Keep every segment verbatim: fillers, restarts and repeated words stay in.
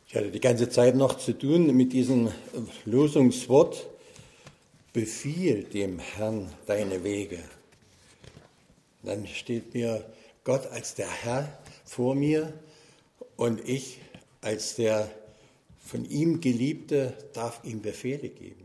Ich hatte die ganze Zeit noch zu tun mit diesem Losungswort, befiehl dem Herrn deine Wege. Dann steht mir Gott als der Herr vor mir und ich als der von ihm Geliebte darf ihm Befehle geben.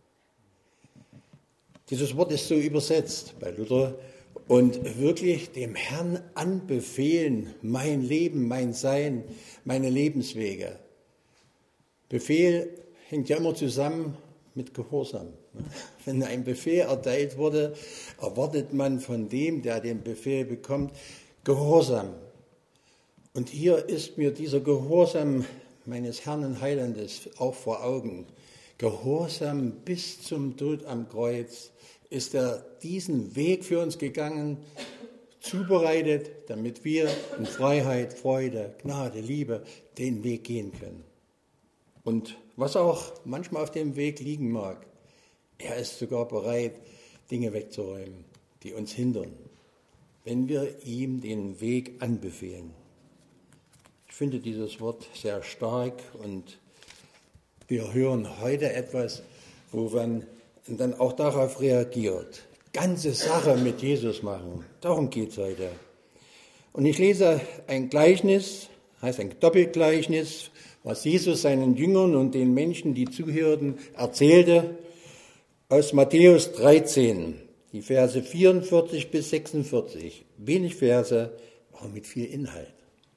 Dieses Wort ist so übersetzt bei Luther und wirklich dem Herrn anbefehlen, mein Leben, mein Sein, meine Lebenswege. Befehl hängt ja immer zusammen mit Gehorsam. Wenn ein Befehl erteilt wurde, erwartet man von dem, der den Befehl bekommt, Gehorsam. Und hier ist mir dieser Gehorsam meines Herrn und Heilandes auch vor Augen. Gehorsam bis zum Tod am Kreuz ist er diesen Weg für uns gegangen, zubereitet, damit wir in Freiheit, Freude, Gnade, Liebe den Weg gehen können. Und was auch manchmal auf dem Weg liegen mag, er ist sogar bereit, Dinge wegzuräumen, die uns hindern, wenn wir ihm den Weg anbefehlen. Ich finde dieses Wort sehr stark und wir hören heute etwas, wo man dann auch darauf reagiert. Ganze Sache mit Jesus machen, darum geht es heute. Und ich lese ein Gleichnis, heißt ein Doppelgleichnis, was Jesus seinen Jüngern und den Menschen, die zuhörten, erzählte, aus Matthäus dreizehn, die Verse vierundvierzig bis sechsundvierzig. Wenig Verse, aber mit viel Inhalt.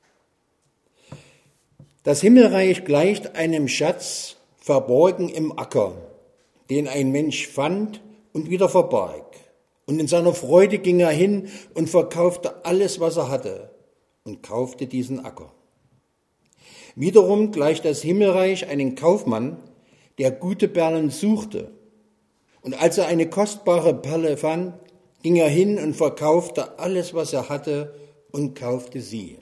Das Himmelreich gleicht einem Schatz, verborgen im Acker, den ein Mensch fand und wieder verbarg. Und in seiner Freude ging er hin und verkaufte alles, was er hatte, und kaufte diesen Acker. Wiederum gleicht das Himmelreich einem Kaufmann, der gute Perlen suchte. Und als er eine kostbare Perle fand, ging er hin und verkaufte alles, was er hatte, und kaufte sie.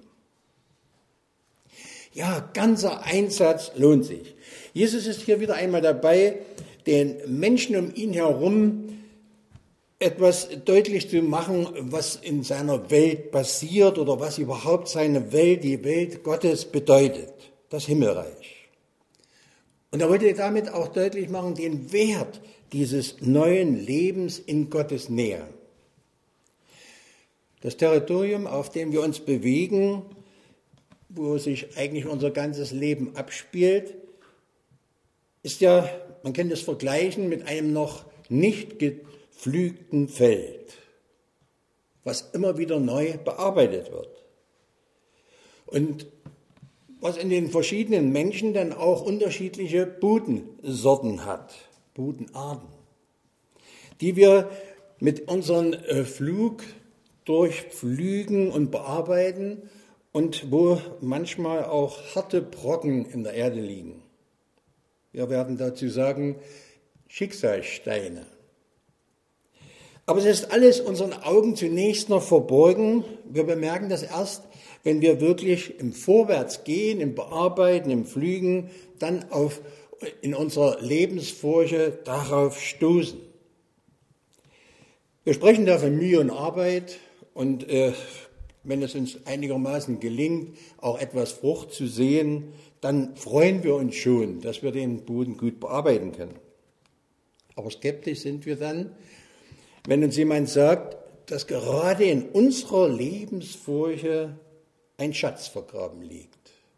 Ja, ganzer Einsatz lohnt sich. Jesus ist hier wieder einmal dabei, den Menschen um ihn herum etwas deutlich zu machen, was in seiner Welt passiert oder was überhaupt seine Welt, die Welt Gottes bedeutet, das Himmelreich. Und er wollte damit auch deutlich machen, den Wert dieses neuen Lebens in Gottes Nähe. Das Territorium, auf dem wir uns bewegen, wo sich eigentlich unser ganzes Leben abspielt, ist ja, man kann das vergleichen mit einem noch nicht gepflügten Feld, was immer wieder neu bearbeitet wird. Und was in den verschiedenen Menschen dann auch unterschiedliche Bodensorten hat, Bodenarten, die wir mit unserem Flug durchpflügen und bearbeiten und wo manchmal auch harte Brocken in der Erde liegen. Wir werden dazu sagen, Schicksalssteine. Aber es ist alles unseren Augen zunächst noch verborgen. Wir bemerken das erst, wenn wir wirklich im Vorwärtsgehen, im Bearbeiten, im Pflügen, dann auf, in unserer Lebensfurche darauf stoßen. Wir sprechen da von Mühe und Arbeit und äh, wenn es uns einigermaßen gelingt, auch etwas Frucht zu sehen, dann freuen wir uns schon, dass wir den Boden gut bearbeiten können. Aber skeptisch sind wir dann, wenn uns jemand sagt, dass gerade in unserer Lebensfurche ein Schatz vergraben liegt.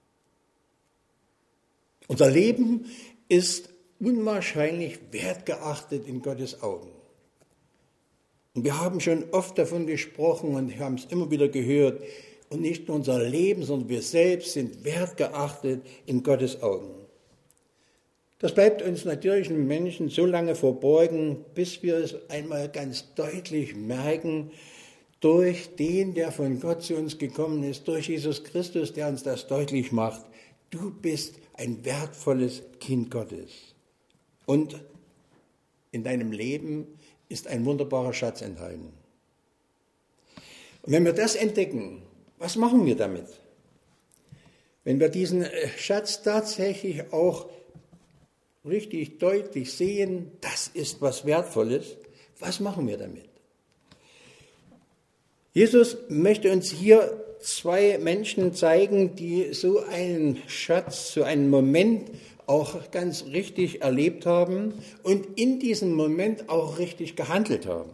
Unser Leben ist unwahrscheinlich wertgeachtet in Gottes Augen. Und wir haben schon oft davon gesprochen und haben es immer wieder gehört. Und nicht nur unser Leben, sondern wir selbst sind wertgeachtet in Gottes Augen. Das bleibt uns natürlichen Menschen so lange verborgen, bis wir es einmal ganz deutlich merken, durch den, der von Gott zu uns gekommen ist, durch Jesus Christus, der uns das deutlich macht. Du bist ein wertvolles Kind Gottes. Und in deinem Leben ist ein wunderbarer Schatz enthalten. Und wenn wir das entdecken, was machen wir damit? Wenn wir diesen Schatz tatsächlich auch richtig deutlich sehen, das ist was Wertvolles, was machen wir damit? Jesus möchte uns hier zwei Menschen zeigen, die so einen Schatz, so einen Moment auch ganz richtig erlebt haben und in diesem Moment auch richtig gehandelt haben.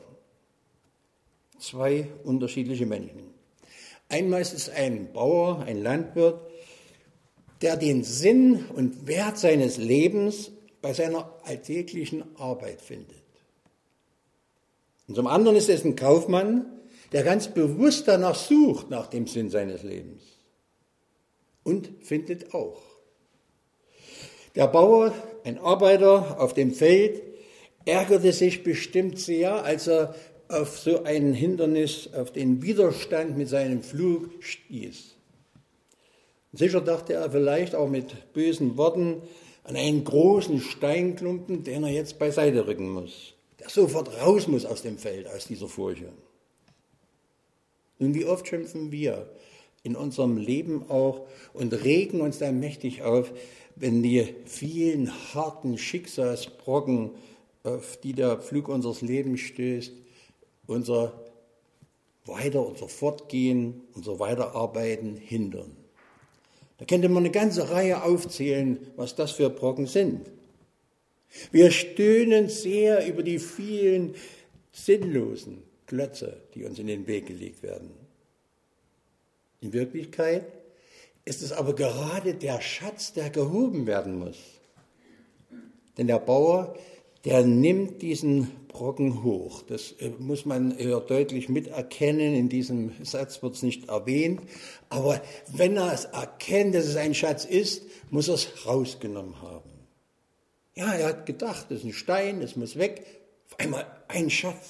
Zwei unterschiedliche Menschen. Einmal ist es ein Bauer, ein Landwirt, der den Sinn und Wert seines Lebens bei seiner alltäglichen Arbeit findet. Und zum anderen ist es ein Kaufmann, der ganz bewusst danach sucht, nach dem Sinn seines Lebens. Und findet auch. Der Bauer, ein Arbeiter auf dem Feld, ärgerte sich bestimmt sehr, als er auf so ein Hindernis, auf den Widerstand mit seinem Pflug stieß. Und sicher dachte er vielleicht auch mit bösen Worten an einen großen Steinklumpen, den er jetzt beiseite rücken muss, der sofort raus muss aus dem Feld, aus dieser Furche. Nun, wie oft schimpfen wir in unserem Leben auch und regen uns dann mächtig auf, wenn die vielen harten Schicksalsbrocken, auf die der Pflug unseres Lebens stößt, unser Weiter- unser Fortgehen, unser Weiterarbeiten hindern. Da könnte man eine ganze Reihe aufzählen, was das für Brocken sind. Wir stöhnen sehr über die vielen sinnlosen Klötze, die uns in den Weg gelegt werden. In Wirklichkeit ist es aber gerade der Schatz, der gehoben werden muss. Denn der Bauer, der nimmt diesen Brocken hoch. Das muss man eher deutlich miterkennen. In diesem Satz wird es nicht erwähnt. Aber wenn er es erkennt, dass es ein Schatz ist, muss er es rausgenommen haben. Ja, er hat gedacht, das ist ein Stein, das muss weg. Auf einmal ein Schatz.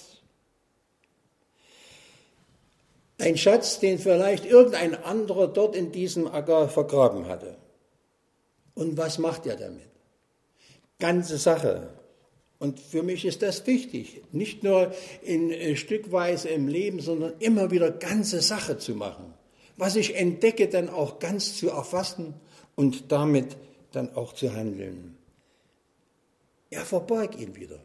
Ein Schatz, den vielleicht irgendein anderer dort in diesem Acker vergraben hatte. Und was macht er damit? Ganze Sache. Und für mich ist das wichtig, nicht nur in äh, Stückweise im Leben, sondern immer wieder ganze Sache zu machen. Was ich entdecke, dann auch ganz zu erfassen und damit dann auch zu handeln. Er verbarg ihn wieder.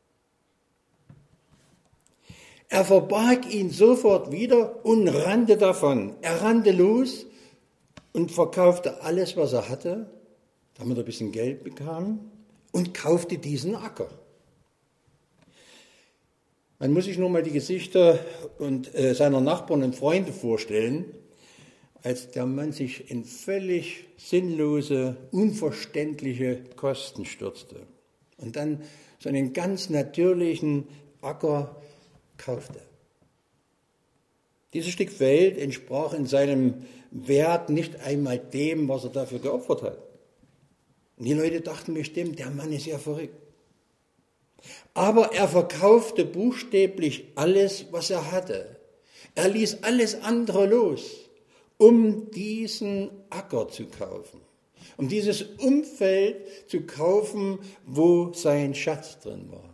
Er verbarg ihn sofort wieder und rannte davon. Er rannte los und verkaufte alles, was er hatte, damit er ein bisschen Geld bekam, und kaufte diesen Acker. Man muss sich nur mal die Gesichter und, äh, seiner Nachbarn und Freunde vorstellen, als der Mann sich in völlig sinnlose, unverständliche Kosten stürzte und dann so einen ganz natürlichen Acker kaufte. Dieses Stück Feld entsprach in seinem Wert nicht einmal dem, was er dafür geopfert hat. Und die Leute dachten bestimmt, der Mann ist ja verrückt. Aber er verkaufte buchstäblich alles, was er hatte. Er ließ alles andere los, um diesen Acker zu kaufen, um dieses Umfeld zu kaufen, wo sein Schatz drin war.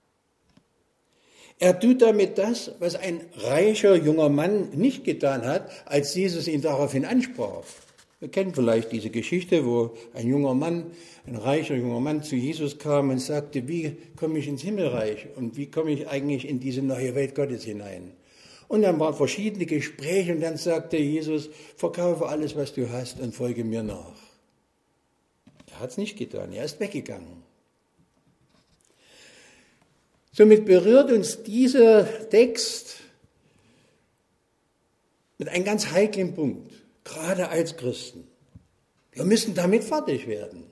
Er tut damit das, was ein reicher junger Mann nicht getan hat, als Jesus ihn daraufhin ansprach. Wir kennen vielleicht diese Geschichte, wo ein junger Mann, ein reicher junger Mann zu Jesus kam und sagte, wie komme ich ins Himmelreich und wie komme ich eigentlich in diese neue Welt Gottes hinein? Und dann waren verschiedene Gespräche und dann sagte Jesus, verkaufe alles, was du hast und folge mir nach. Er hat es nicht getan, er ist weggegangen. Somit berührt uns dieser Text mit einem ganz heiklen Punkt, gerade als Christen. Wir müssen damit fertig werden.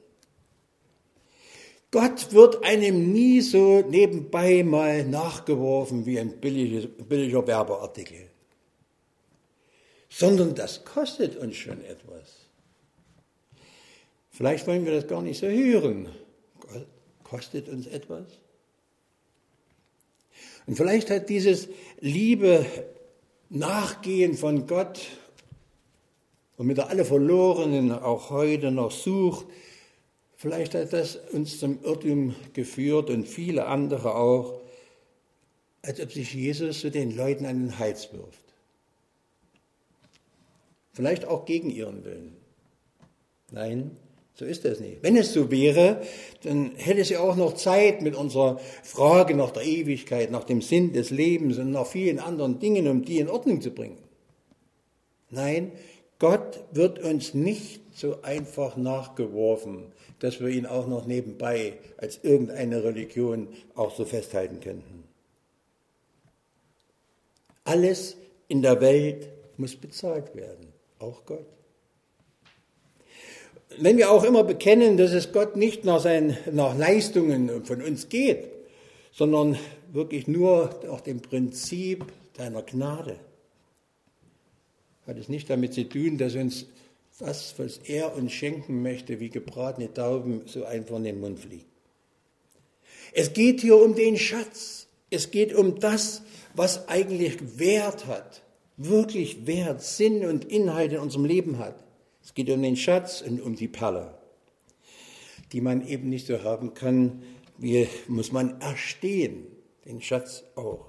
Gott wird einem nie so nebenbei mal nachgeworfen wie ein billiger, billiger Werbeartikel, sondern das kostet uns schon etwas. Vielleicht wollen wir das gar nicht so hören. Gott kostet uns etwas. Und vielleicht hat dieses liebe Nachgehen von Gott, womit er alle Verlorenen auch heute noch sucht, vielleicht hat das uns zum Irrtum geführt und viele andere auch, als ob sich Jesus so den Leuten an den Hals wirft. Vielleicht auch gegen ihren Willen. Nein, so ist das nicht. Wenn es so wäre, dann hätte sie auch noch Zeit mit unserer Frage nach der Ewigkeit, nach dem Sinn des Lebens und nach vielen anderen Dingen, um die in Ordnung zu bringen. Nein, Gott wird uns nicht so einfach nachgeworfen, dass wir ihn auch noch nebenbei als irgendeine Religion auch so festhalten könnten. Alles in der Welt muss bezahlt werden, auch Gott. Wenn wir auch immer bekennen, dass es Gott nicht nach, seinen, nach Leistungen von uns geht, sondern wirklich nur nach dem Prinzip deiner Gnade, hat es nicht damit zu tun, dass uns das, was er uns schenken möchte, wie gebratene Tauben, so einfach in den Mund fliegt. Es geht hier um den Schatz. Es geht um das, was eigentlich Wert hat, wirklich Wert, Sinn und Inhalt in unserem Leben hat. Es geht um den Schatz und um die Perle, die man eben nicht so haben kann, wie muss man erstehen, den Schatz auch.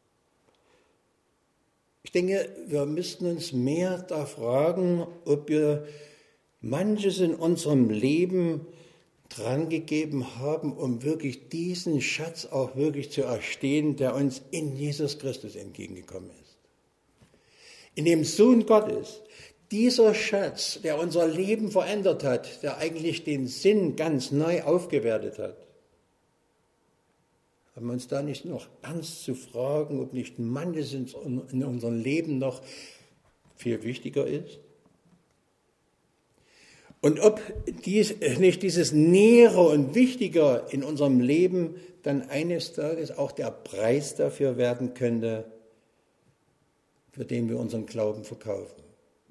Ich denke, wir müssten uns mehr da fragen, ob wir manches in unserem Leben drangegeben haben, um wirklich diesen Schatz auch wirklich zu erstehen, der uns in Jesus Christus entgegengekommen ist. In dem Sohn Gottes, dieser Schatz, der unser Leben verändert hat, der eigentlich den Sinn ganz neu aufgewertet hat. Haben wir uns da nicht noch ernst zu fragen, ob nicht manches in unserem Leben noch viel wichtiger ist? Und ob dies, nicht dieses Nähere und Wichtiger in unserem Leben dann eines Tages auch der Preis dafür werden könnte, für den wir unseren Glauben verkaufen.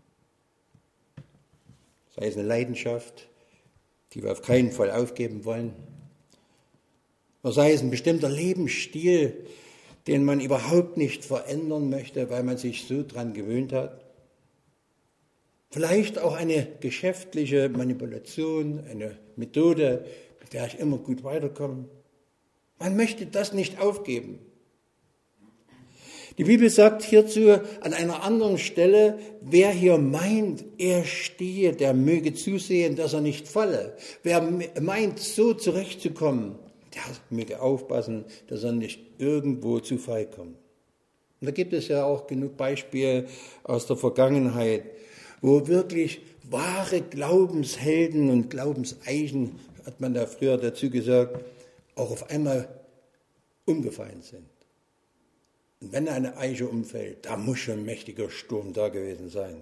Sei es eine Leidenschaft, die wir auf keinen Fall aufgeben wollen, oder sei es ein bestimmter Lebensstil, den man überhaupt nicht verändern möchte, weil man sich so dran gewöhnt hat. Vielleicht auch eine geschäftliche Manipulation, eine Methode, mit der ich immer gut weiterkomme. Man möchte das nicht aufgeben. Die Bibel sagt hierzu an einer anderen Stelle, wer hier meint, er stehe, der möge zusehen, dass er nicht falle. Wer meint, so zurechtzukommen, der möge aufpassen, dass er nicht irgendwo zu Fall kommt. Und da gibt es ja auch genug Beispiele aus der Vergangenheit, wo wirklich wahre Glaubenshelden und Glaubenseichen, hat man da früher dazu gesagt, auch auf einmal umgefallen sind. Und wenn eine Eiche umfällt, da muss schon ein mächtiger Sturm da gewesen sein.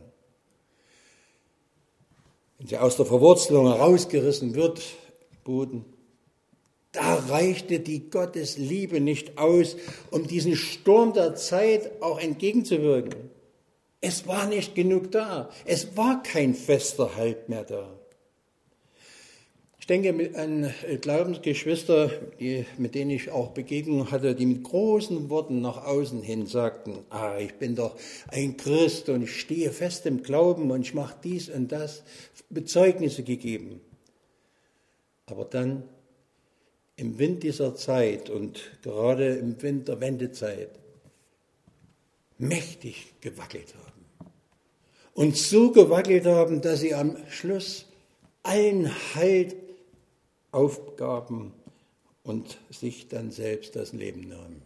Wenn sie aus der Verwurzelung herausgerissen wird, Boden, da reichte die Gottesliebe nicht aus, um diesen Sturm der Zeit auch entgegenzuwirken. Es war nicht genug da. Es war kein fester Halt mehr da. Ich denke an Glaubensgeschwister, die, mit denen ich auch Begegnungen hatte, die mit großen Worten nach außen hin sagten, ah, ich bin doch ein Christ und ich stehe fest im Glauben und ich mache dies und das, Bezeugnisse gegeben. Aber dann im Wind dieser Zeit und gerade im Wind der Wendezeit mächtig gewackelt haben. Und so gewackelt haben, dass sie am Schluss allen Halt aufgaben und sich dann selbst das Leben nahmen.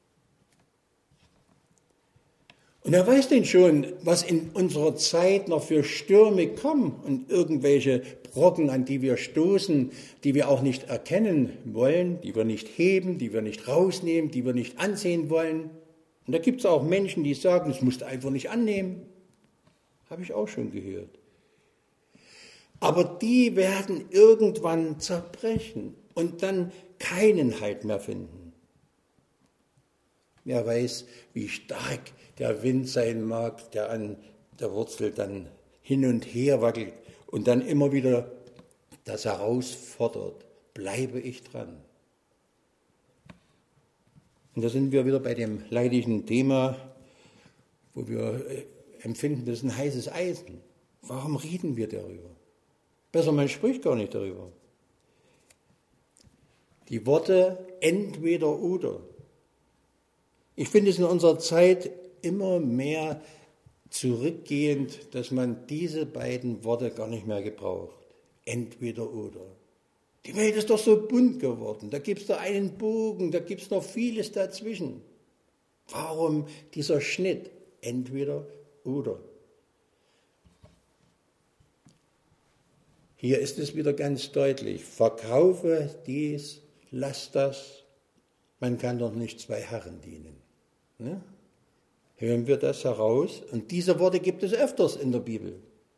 Und wer weiß denn schon, was in unserer Zeit noch für Stürme kommen und irgendwelche Brocken, an die wir stoßen, die wir auch nicht erkennen wollen, die wir nicht heben, die wir nicht rausnehmen, die wir nicht ansehen wollen. Und da gibt es auch Menschen, die sagen, das musst du einfach nicht annehmen. Habe ich auch schon gehört. Aber die werden irgendwann zerbrechen und dann keinen Halt mehr finden. Wer weiß, wie stark der Wind sein mag, der an der Wurzel dann hin und her wackelt und dann immer wieder das herausfordert, bleibe ich dran. Und da sind wir wieder bei dem leidigen Thema, wo wir empfinden, das ist ein heißes Eisen. Warum reden wir darüber? Besser, man spricht gar nicht darüber. Die Worte entweder oder. Ich finde es in unserer Zeit immer mehr zurückgehend, dass man diese beiden Worte gar nicht mehr gebraucht. Entweder oder. Die Welt ist doch so bunt geworden. Da gibt es da einen Bogen, da gibt es noch vieles dazwischen. Warum dieser Schnitt? Entweder oder. Hier ist es wieder ganz deutlich, verkaufe dies, lass das, man kann doch nicht zwei Herren dienen. Ne? Hören wir das heraus? Und diese Worte gibt es öfters in der Bibel.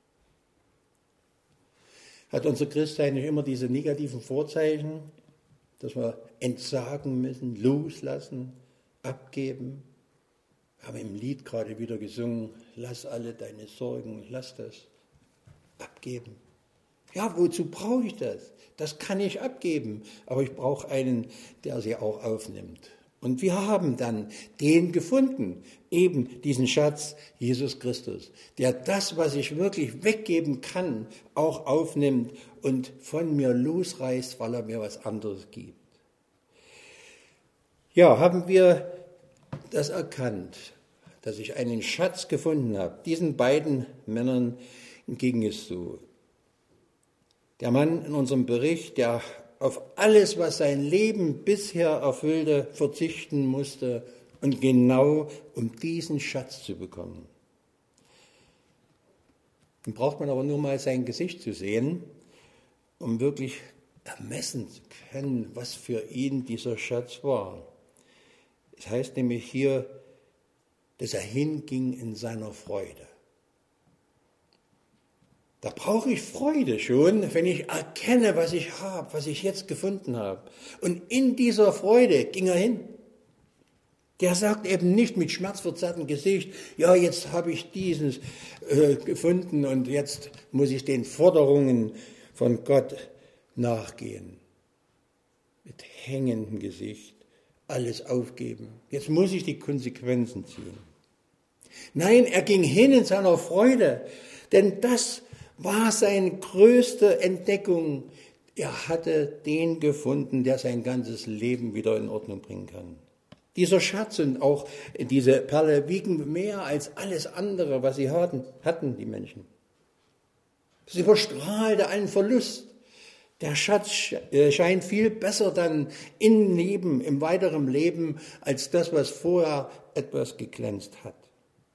Hat unser Christsein nicht immer diese negativen Vorzeichen, dass wir entsagen müssen, loslassen, abgeben? Wir haben im Lied gerade wieder gesungen, lass alle deine Sorgen, lass das abgeben. Ja, wozu brauche ich das? Das kann ich abgeben, aber ich brauche einen, der sie auch aufnimmt. Und wir haben dann den gefunden, eben diesen Schatz, Jesus Christus, der das, was ich wirklich weggeben kann, auch aufnimmt und von mir losreißt, weil er mir was anderes gibt. Ja, haben wir das erkannt, dass ich einen Schatz gefunden habe. Diesen beiden Männern ging es so. Der Mann in unserem Bericht, der auf alles, was sein Leben bisher erfüllte, verzichten musste und genau um diesen Schatz zu bekommen. Dann braucht man aber nur mal sein Gesicht zu sehen, um wirklich ermessen zu können, was für ihn dieser Schatz war. Es heißt nämlich hier, dass er hinging in seiner Freude. Da brauche ich Freude schon, wenn ich erkenne, was ich habe, was ich jetzt gefunden habe. Und in dieser Freude ging er hin. Der sagt eben nicht mit schmerzverzerrtem Gesicht, ja, jetzt habe ich dieses äh, gefunden und jetzt muss ich den Forderungen von Gott nachgehen. Mit hängendem Gesicht alles aufgeben. Jetzt muss ich die Konsequenzen ziehen. Nein, er ging hin in seiner Freude, denn das war seine größte Entdeckung. Er hatte den gefunden, der sein ganzes Leben wieder in Ordnung bringen kann. Dieser Schatz und auch diese Perle wiegen mehr als alles andere, was sie hatten, hatten die Menschen. Es überstrahlte allen Verlust. Der Schatz scheint viel besser dann im Leben, im weiteren Leben, als das, was vorher etwas geglänzt hat.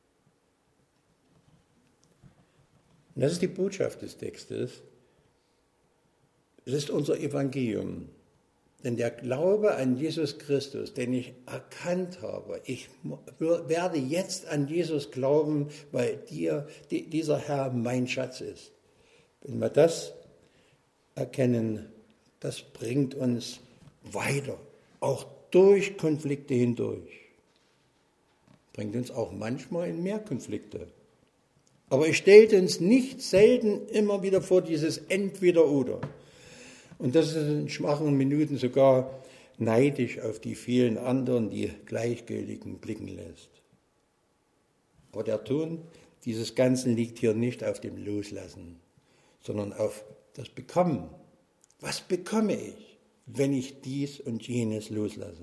Und das ist die Botschaft des Textes. Es ist unser Evangelium. Denn der Glaube an Jesus Christus, den ich erkannt habe, ich werde jetzt an Jesus glauben, weil dir, dieser Herr mein Schatz ist. Wenn wir das erkennen, das bringt uns weiter, auch durch Konflikte hindurch. Bringt uns auch manchmal in mehr Konflikte. Aber es stellt uns nicht selten immer wieder vor dieses Entweder-Oder. Und das ist in schwachen Minuten sogar neidisch auf die vielen anderen, die Gleichgültigen blicken lässt. Aber der Ton dieses Ganzen liegt hier nicht auf dem Loslassen, sondern auf das Bekommen. Was bekomme ich, wenn ich dies und jenes loslasse?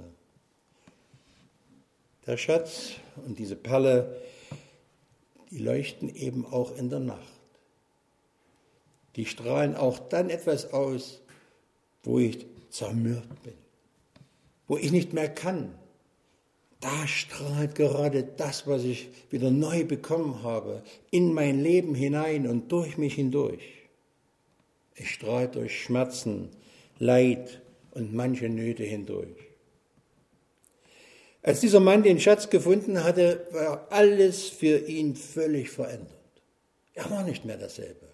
Der Schatz und diese Perle, die leuchten eben auch in der Nacht. Die strahlen auch dann etwas aus, wo ich zermürbt bin, wo ich nicht mehr kann. Da strahlt gerade das, was ich wieder neu bekommen habe, in mein Leben hinein und durch mich hindurch. Es strahlt durch Schmerzen, Leid und manche Nöte hindurch. Als dieser Mann den Schatz gefunden hatte, war alles für ihn völlig verändert. Er war nicht mehr dasselbe.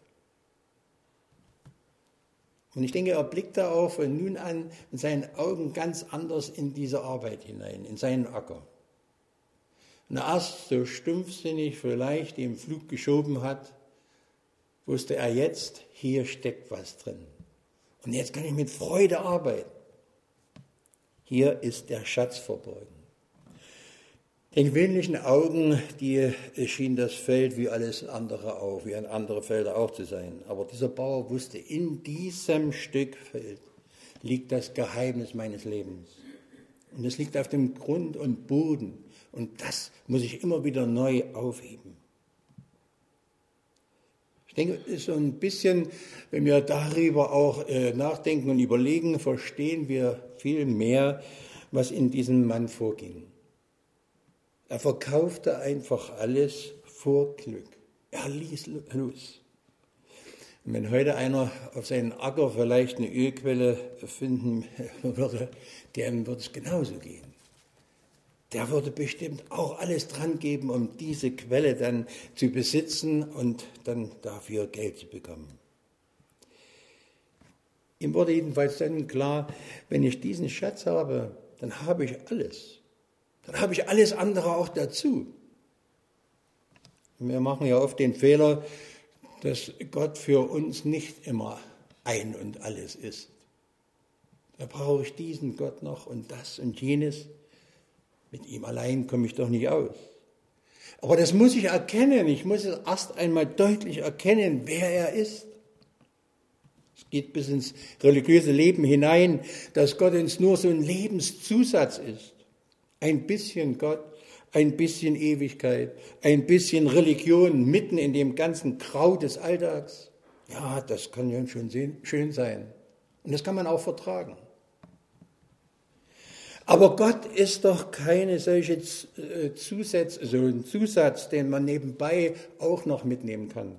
Und ich denke, er blickte auch von nun an mit seinen Augen ganz anders in diese Arbeit hinein, in seinen Acker. Und erst so stumpfsinnig vielleicht den Flug geschoben hat, wusste er jetzt, hier steckt was drin. Und jetzt kann ich mit Freude arbeiten. Hier ist der Schatz verborgen. Den gewöhnlichen Augen, die schien das Feld wie alles andere auch, wie ein andere Felder auch zu sein. Aber dieser Bauer wusste, in diesem Stück Feld liegt das Geheimnis meines Lebens. Und es liegt auf dem Grund und Boden. Und das muss ich immer wieder neu aufheben. Ich denke, es ist so ein bisschen, wenn wir darüber auch äh, nachdenken und überlegen, verstehen wir viel mehr, was in diesem Mann vorging. Er verkaufte einfach alles vor Glück. Er ließ los. Und wenn heute einer auf seinen Acker vielleicht eine Ölquelle finden würde, dem würde es genauso gehen. Der würde bestimmt auch alles dran geben, um diese Quelle dann zu besitzen und dann dafür Geld zu bekommen. Ihm wurde jedenfalls dann klar, wenn ich diesen Schatz habe, dann habe ich alles. Dann habe ich alles andere auch dazu. Wir machen ja oft den Fehler, dass Gott für uns nicht immer ein und alles ist. Da brauche ich diesen Gott noch und das und jenes. Mit ihm allein komme ich doch nicht aus. Aber das muss ich erkennen. Ich muss es erst einmal deutlich erkennen, wer er ist. Es geht bis ins religiöse Leben hinein, dass Gott uns nur so ein Lebenszusatz ist. Ein bisschen Gott, ein bisschen Ewigkeit, ein bisschen Religion mitten in dem ganzen Grau des Alltags. Ja, das kann ja schon schön sein. Und das kann man auch vertragen. Aber Gott ist doch keine solche Zusatz, so ein Zusatz, den man nebenbei auch noch mitnehmen kann.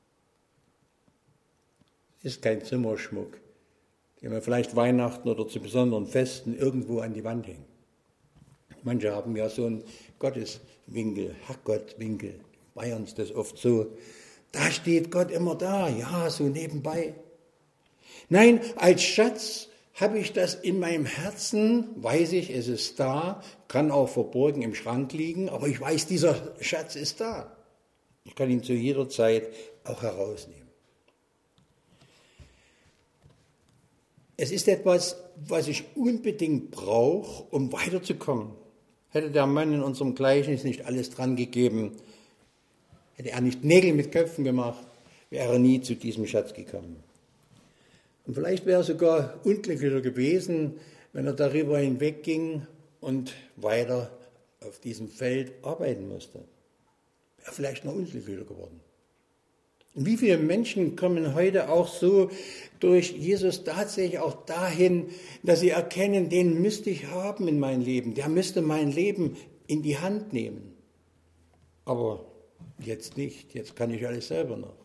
Ist kein Zimmerschmuck, den man vielleicht Weihnachten oder zu besonderen Festen irgendwo an die Wand hängt. Manche haben ja so einen Gotteswinkel, Herrgottwinkel. In Bayern ist das oft so. Da steht Gott immer da, ja, so nebenbei. Nein, als Schatz habe ich das in meinem Herzen, weiß ich, es ist da, kann auch verborgen im Schrank liegen, aber ich weiß, dieser Schatz ist da. Ich kann ihn zu jeder Zeit auch herausnehmen. Es ist etwas, was ich unbedingt brauche, um weiterzukommen. Hätte der Mann in unserem Gleichnis nicht alles dran gegeben, hätte er nicht Nägel mit Köpfen gemacht, wäre er nie zu diesem Schatz gekommen. Und vielleicht wäre er sogar unglücklicher gewesen, wenn er darüber hinwegging und weiter auf diesem Feld arbeiten musste. Wäre vielleicht noch unglücklicher geworden. Und wie viele Menschen kommen heute auch so durch Jesus tatsächlich auch dahin, dass sie erkennen, den müsste ich haben in meinem Leben, der müsste mein Leben in die Hand nehmen. Aber jetzt nicht, jetzt kann ich alles selber noch.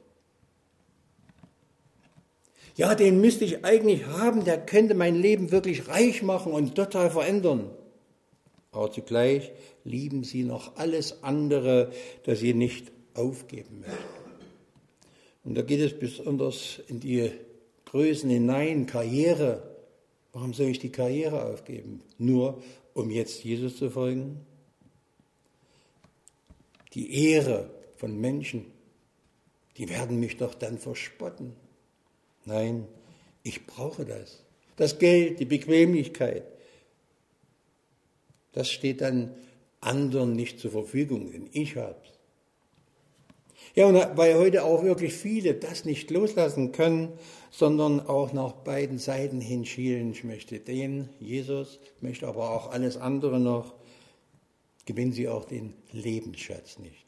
Ja, den müsste ich eigentlich haben, der könnte mein Leben wirklich reich machen und total verändern. Aber zugleich lieben sie noch alles andere, das sie nicht aufgeben möchten. Und da geht es besonders in die Größen hinein, Karriere. Warum soll ich die Karriere aufgeben? Nur um jetzt Jesus zu folgen? Die Ehre von Menschen, die werden mich doch dann verspotten. Nein, ich brauche das. Das Geld, die Bequemlichkeit, das steht dann anderen nicht zur Verfügung, denn ich habe es. Ja, und weil heute auch wirklich viele das nicht loslassen können, sondern auch nach beiden Seiten hinschielen. Ich möchte den, Jesus, möchte aber auch alles andere noch, gewinnen sie auch den Lebensschatz nicht.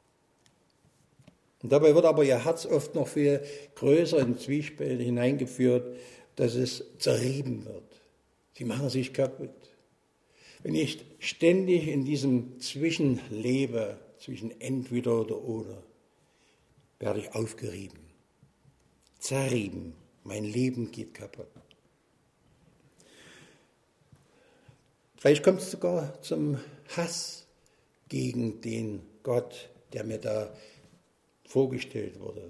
Und dabei wird aber ihr Herz oft noch viel größer in Zwiespalt hineingeführt, dass es zerrieben wird. Sie machen sich kaputt. Wenn ich ständig in diesem Zwischen lebe, zwischen entweder oder oder, werde ich aufgerieben, zerrieben. Mein Leben geht kaputt. Vielleicht kommt es sogar zum Hass gegen den Gott, der mir da vorgestellt wurde.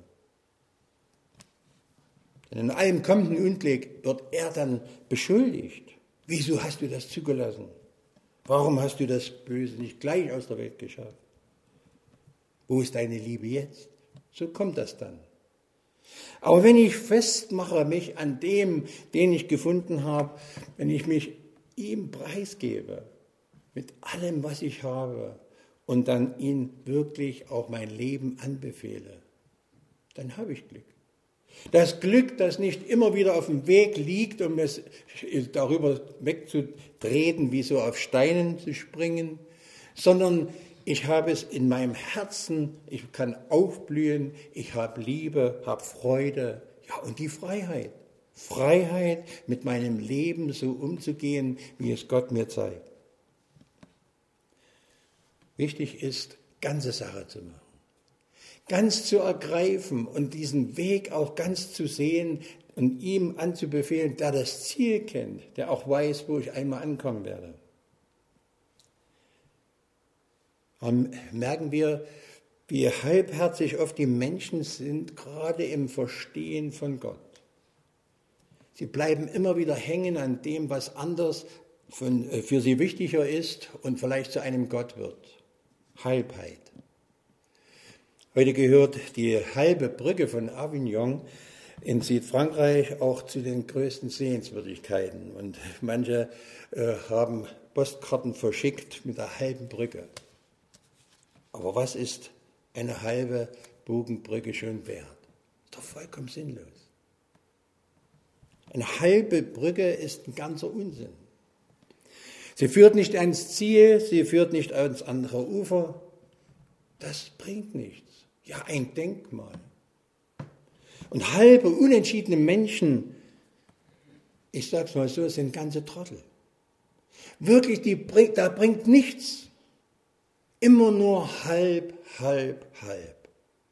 Denn in allem kommenden Unglück wird er dann beschuldigt. Wieso hast du das zugelassen? Warum hast du das Böse nicht gleich aus der Welt geschafft? Wo ist deine Liebe jetzt? So kommt das dann. Aber wenn ich festmache mich an dem, den ich gefunden habe, wenn ich mich ihm preisgebe, mit allem, was ich habe, und dann ihm wirklich auch mein Leben anbefehle, dann habe ich Glück. Das Glück, das nicht immer wieder auf dem Weg liegt, um es darüber wegzutreten, wie so auf Steinen zu springen, sondern ich habe es in meinem Herzen, ich kann aufblühen, ich habe Liebe, habe Freude, ja, und die Freiheit. Freiheit, mit meinem Leben so umzugehen, wie es Gott mir zeigt. Wichtig ist, ganze Sache zu machen. ganz zu ergreifen und diesen Weg auch ganz zu sehen und ihm anzubefehlen, der das Ziel kennt, der auch weiß, wo ich einmal ankommen werde. Und merken wir, wie halbherzig oft die Menschen sind, gerade im Verstehen von Gott. Sie bleiben immer wieder hängen an dem, was anders von, für sie wichtiger ist und vielleicht zu einem Gott wird. Halbheit. Heute gehört die halbe Brücke von Avignon in Südfrankreich auch zu den größten Sehenswürdigkeiten. Und manche äh, haben Postkarten verschickt mit der halben Brücke. Aber was ist eine halbe Bogenbrücke schon wert? Ist doch vollkommen sinnlos. Eine halbe Brücke ist ein ganzer Unsinn. Sie führt nicht ans Ziel, sie führt nicht ans andere Ufer. Das bringt nichts. Ja, ein Denkmal. Und halbe, unentschiedene Menschen, ich sag's mal so, sind ganze Trottel. Wirklich, die bringt, da bringt nichts. Immer nur halb, halb, halb.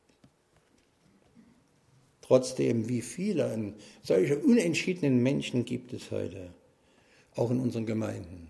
Trotzdem, wie viele solche unentschiedenen Menschen gibt es heute, auch in unseren Gemeinden.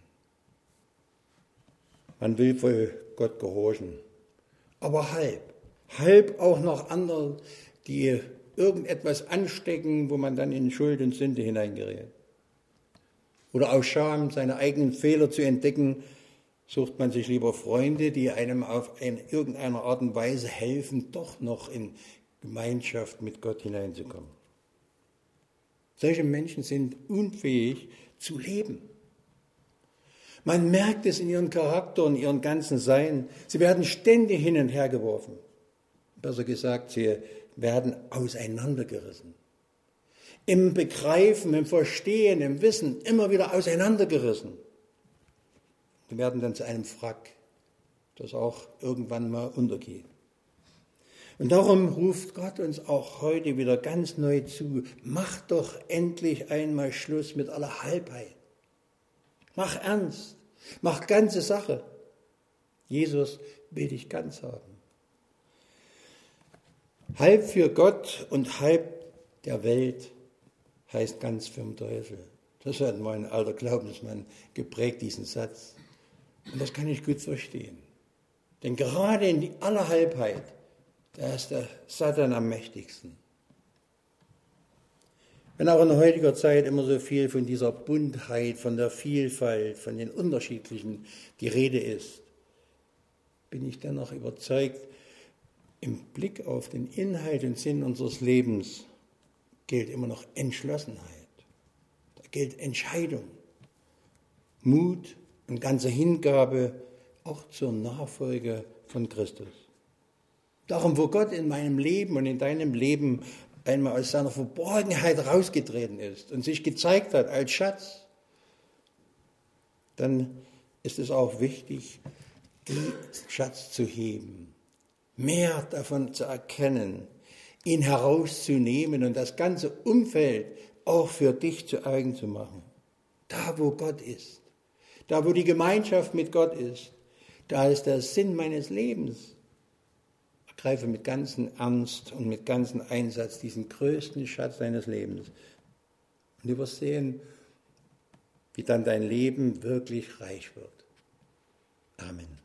Man will wohl Gott gehorchen, aber halb. Halb auch noch anderen, die irgendetwas anstecken, wo man dann in Schuld und Sünde hineingerät. Oder aus Scham, seine eigenen Fehler zu entdecken, sucht man sich lieber Freunde, die einem auf eine, irgendeine Art und Weise helfen, doch noch in Gemeinschaft mit Gott hineinzukommen. Solche Menschen sind unfähig zu leben. Man merkt es in ihrem Charakter und ihrem ganzen Sein. Sie werden ständig hin und her geworfen. Besser gesagt, sie werden auseinandergerissen. Im Begreifen, im Verstehen, im Wissen immer wieder auseinandergerissen. Sie werden dann zu einem Wrack, das auch irgendwann mal untergeht. Und darum ruft Gott uns auch heute wieder ganz neu zu. Mach doch endlich einmal Schluss mit aller Halbheit. Mach ernst. Mach ganze Sache. Jesus will dich ganz haben. Halb für Gott und halb der Welt heißt ganz für den Teufel. Das hat mal ein alter Glaubensmann geprägt, diesen Satz. Und das kann ich gut verstehen. Denn gerade in aller Halbheit, da ist der Satan am mächtigsten. Wenn auch in heutiger Zeit immer so viel von dieser Buntheit, von der Vielfalt, von den Unterschiedlichen die Rede ist, bin ich dennoch überzeugt, im Blick auf den Inhalt und Sinn unseres Lebens gilt immer noch Entschlossenheit. Da gilt Entscheidung, Mut und ganze Hingabe auch zur Nachfolge von Christus. Darum, wo Gott in meinem Leben und in deinem Leben einmal aus seiner Verborgenheit rausgetreten ist und sich gezeigt hat als Schatz, dann ist es auch wichtig, diesen Schatz zu heben, mehr davon zu erkennen, ihn herauszunehmen und das ganze Umfeld auch für dich zu eigen zu machen. Da, wo Gott ist, da, wo die Gemeinschaft mit Gott ist, da ist der Sinn meines Lebens. Ergreife mit ganzem Ernst und mit ganzem Einsatz diesen größten Schatz deines Lebens. Und du wirst sehen, wie dann dein Leben wirklich reich wird. Amen.